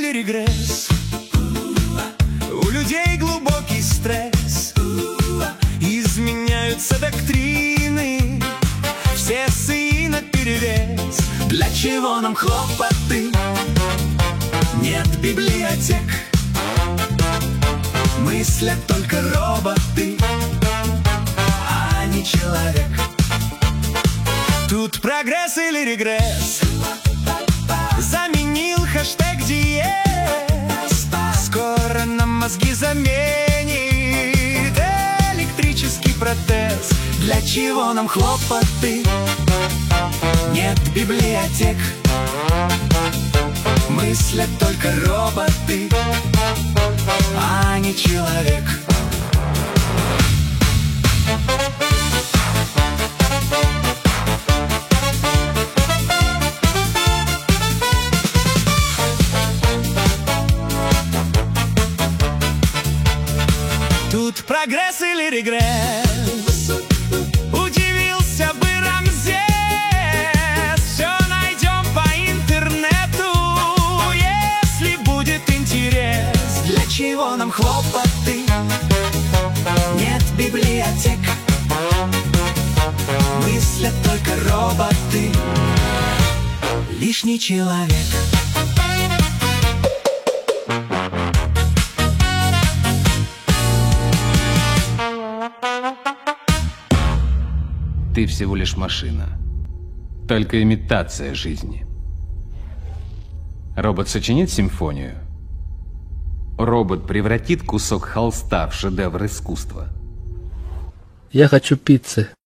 или регресс? У людей глубокий стресс, изменяются доктрины, все сы наперевес. Для чего нам хлопоты? Нет библиотек, мыслят только роботы, а не человек. Тут прогресс или регресс? Заменил хэштег диез. Скоро нам мозги заменит электрический протез. Для чего нам хлопоты? Нет библиотек, мыслят только роботы, а не человек. Тут прогресс или регресс? Удивился бы Рамзес. Все найдем по интернету, если будет интерес. Для чего нам хлопоты? Нет библиотек, мыслят только роботы, лишний человек. Ты всего лишь машина, только имитация жизни. Робот сочинит симфонию. Робот превратит кусок холста в шедевр искусства. Я хочу пиццы.